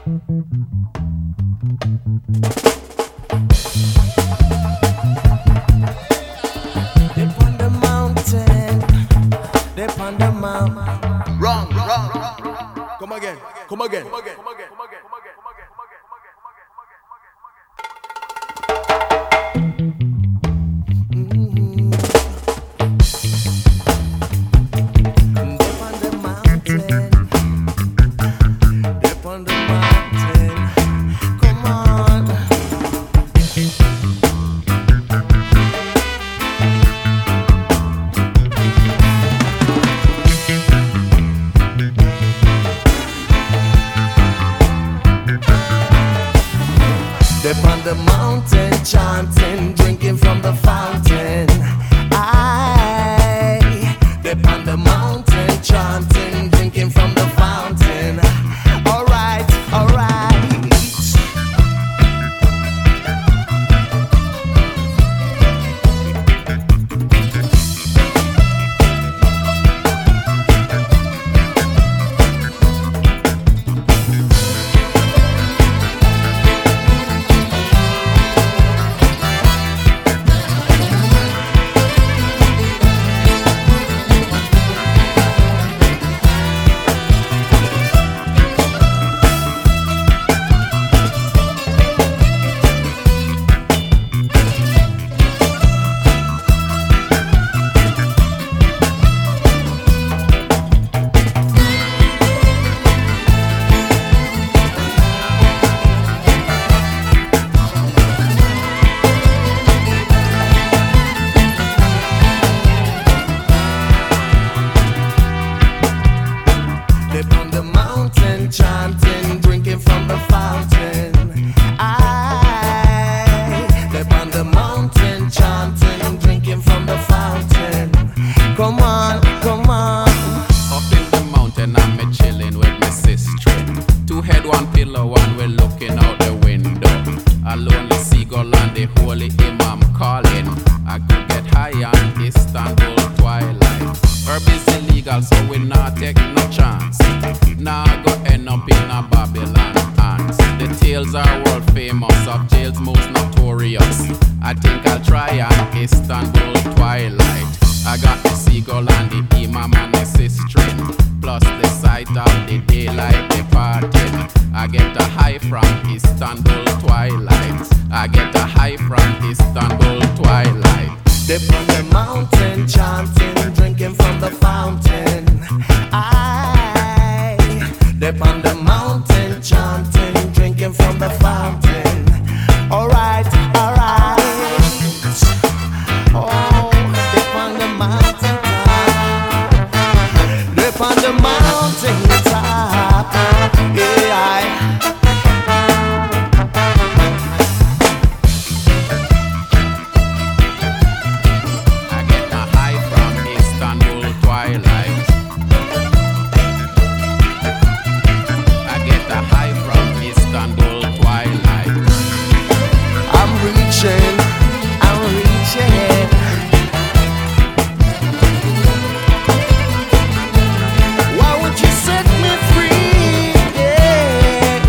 on the mountain, dip on the mountain. Wrong. Come again. Dip on the mountain, dip on the mountain. Come on. Dip on the mountain, chanting, drinking from the fountain. I dip on the mountain, chanting, drinking from the fountain. Alright. Dip on the mountain, chanting, drinking from the fountain. I dip on the mountain, chanting, drinking from the fountain. Come on. Up in the mountain, I'm a chilling with my sister. Two head, one pillow, one we're looking out the window. A lonely seagull and the holy imam calling. I could get high on Istanbul twilight. Herb is illegal, so we not take no chance. Now I go end up in a Babylon hands. The tales are world famous of jails most notorious. I think I'll try on Istanbul twilight. I got the seagull and the imam and the sister, plus the sight of the daylight departed. I get a high from Istanbul twilight. I get a high from Istanbul twilight. Dip on the mountain, chanting, drinking from the fountain. I dip on the mountain, chanting, drinking from the fountain. Alright. Oh, dip on the mountain top. Dip on the mountain top. Yeah. I get a high from Istanbul twilight. I get a high from Istanbul twilight. I'm reaching. Why would you set me free? Yeah.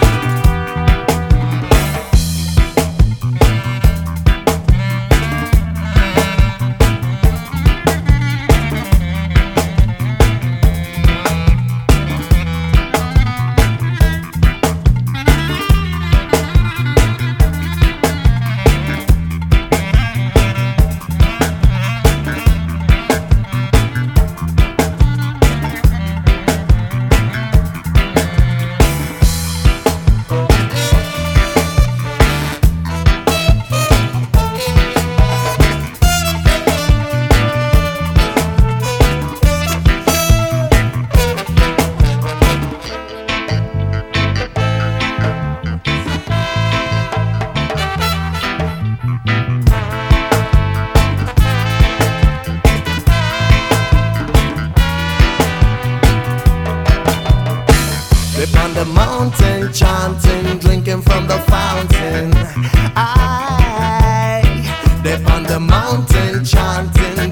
the mountain, chanting, drinking from the fountain. I dip on the mountain, chanting,